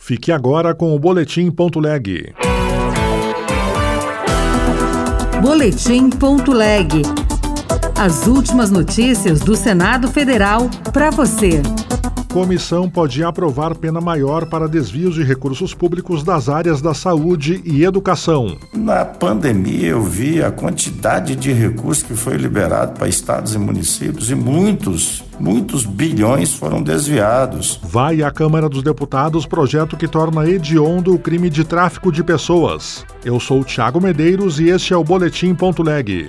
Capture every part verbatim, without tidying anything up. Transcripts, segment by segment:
Fique agora com o Boletim Ponto Leg. Boletim Ponto Leg. As últimas notícias do Senado Federal para você. Comissão pode aprovar pena maior para desvios de recursos públicos das áreas da saúde e educação. Na pandemia eu vi a quantidade de recursos que foi liberado para estados e municípios e muitos, muitos bilhões foram desviados. Vai à Câmara dos Deputados projeto que torna hediondo o crime de tráfico de pessoas. Eu sou o Thiago Medeiros e este é o Boletim Ponto Leg.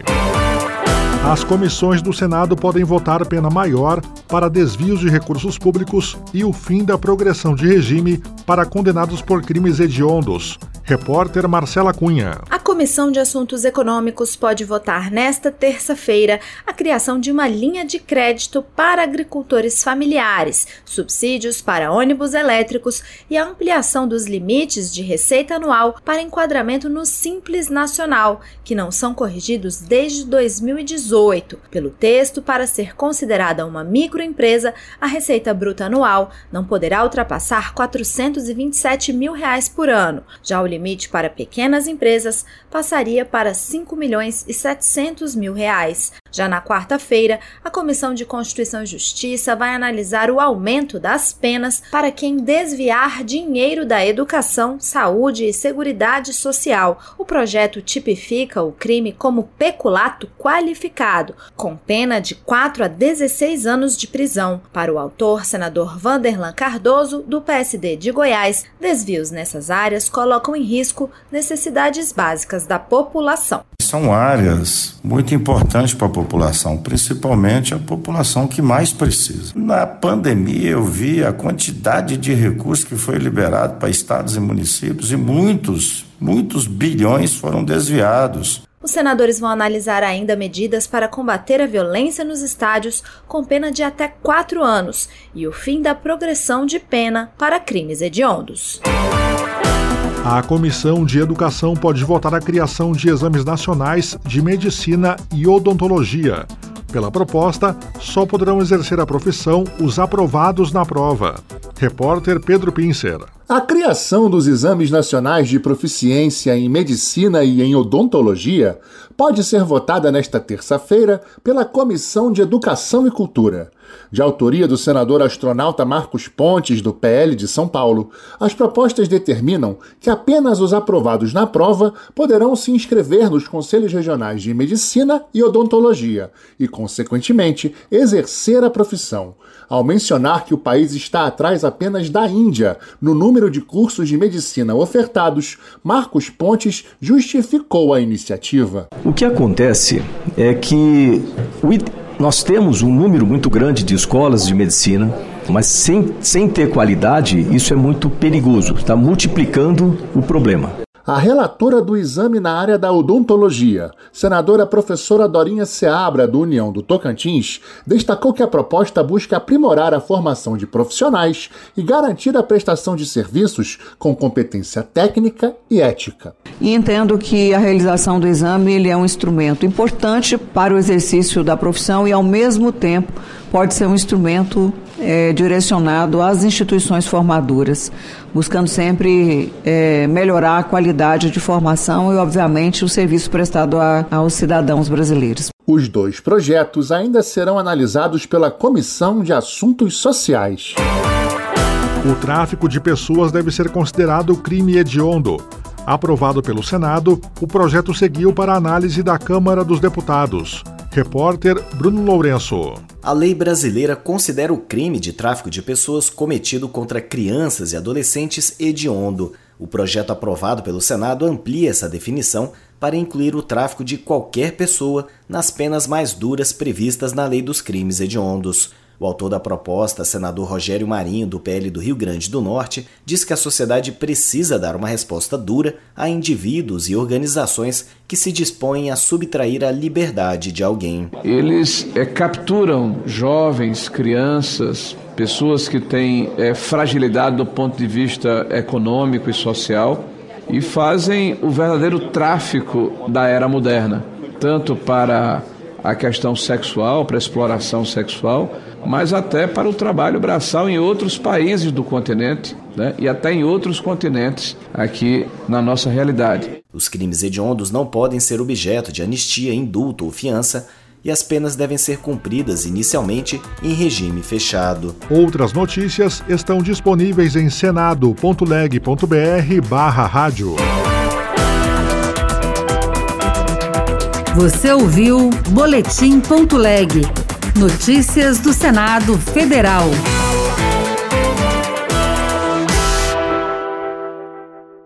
As comissões do Senado podem votar pena maior para desvios de recursos públicos e o fim da progressão de regime para condenados por crimes hediondos. Repórter Marcela Cunha. A Comissão de Assuntos Econômicos pode votar nesta terça-feira a criação de uma linha de crédito para agricultores familiares, subsídios para ônibus elétricos e a ampliação dos limites de receita anual para enquadramento no Simples Nacional, que não são corrigidos desde dois mil e dezoito. Pelo texto, para ser considerada uma microempresa, a receita bruta anual não poderá ultrapassar quatrocentos e vinte e sete mil reais por ano. Já o limite para pequenas empresas passaria para cinco milhões e setecentos mil reais. Já na quarta-feira, a Comissão de Constituição e Justiça vai analisar o aumento das penas para quem desviar dinheiro da educação, saúde e seguridade social. O projeto tipifica o crime como peculato qualificado, com pena de quatro a dezesseis anos de prisão. Para o autor, senador Vanderlan Cardoso, do P S D de Goiás, desvios nessas áreas colocam em risco necessidades básicas da população. São áreas muito importantes para a população, principalmente a população que mais precisa. Na pandemia eu vi a quantidade de recursos que foi liberado para estados e municípios e muitos, muitos bilhões foram desviados. Os senadores vão analisar ainda medidas para combater a violência nos estádios com pena de até quatro anos e o fim da progressão de pena para crimes hediondos. A Comissão de Educação pode votar a criação de exames nacionais de medicina e odontologia. Pela proposta, só poderão exercer a profissão os aprovados na prova. Repórter Pedro Pincer. A criação dos exames nacionais de proficiência em medicina e em odontologia pode ser votada nesta terça-feira pela Comissão de Educação e Cultura. De autoria do senador astronauta Marcos Pontes, do P L de São Paulo, as propostas determinam que apenas os aprovados na prova poderão se inscrever nos conselhos regionais de medicina e odontologia e, consequentemente, exercer a profissão. Ao mencionar que o país está atrás apenas da Índia no número de cursos de medicina ofertados, Marcos Pontes justificou a iniciativa. O que acontece é que o nós temos um número muito grande de escolas de medicina, mas sem, sem ter qualidade, isso é muito perigoso, está multiplicando o problema. A relatora do exame na área da odontologia, senadora professora Dorinha Seabra, do União do Tocantins, destacou que a proposta busca aprimorar a formação de profissionais e garantir a prestação de serviços com competência técnica e ética. E entendo que a realização do exame ele é um instrumento importante para o exercício da profissão e, ao mesmo tempo, pode ser um instrumento é, direcionado às instituições formadoras, buscando sempre é, melhorar a qualidade de formação e, obviamente, o serviço prestado a, aos cidadãos brasileiros. Os dois projetos ainda serão analisados pela Comissão de Assuntos Sociais. O tráfico de pessoas deve ser considerado crime hediondo. Aprovado pelo Senado, o projeto seguiu para a análise da Câmara dos Deputados. Repórter Bruno Lourenço. A lei brasileira considera o crime de tráfico de pessoas cometido contra crianças e adolescentes hediondo. O projeto aprovado pelo Senado amplia essa definição para incluir o tráfico de qualquer pessoa nas penas mais duras previstas na Lei dos Crimes Hediondos. O autor da proposta, senador Rogério Marinho, do P L do Rio Grande do Norte, diz que a sociedade precisa dar uma resposta dura a indivíduos e organizações que se dispõem a subtrair a liberdade de alguém. Eles é, capturam jovens, crianças, pessoas que têm é, fragilidade do ponto de vista econômico e social e fazem o verdadeiro tráfico da era moderna, tanto para a questão sexual, para a exploração sexual, mas até para o trabalho braçal em outros países do continente, né, e até em outros continentes aqui na nossa realidade. Os crimes hediondos não podem ser objeto de anistia, indulto ou fiança, e as penas devem ser cumpridas inicialmente em regime fechado. Outras notícias estão disponíveis em senado ponto leg ponto br barra rádio. Você ouviu Boletim ponto leg. Notícias do Senado Federal.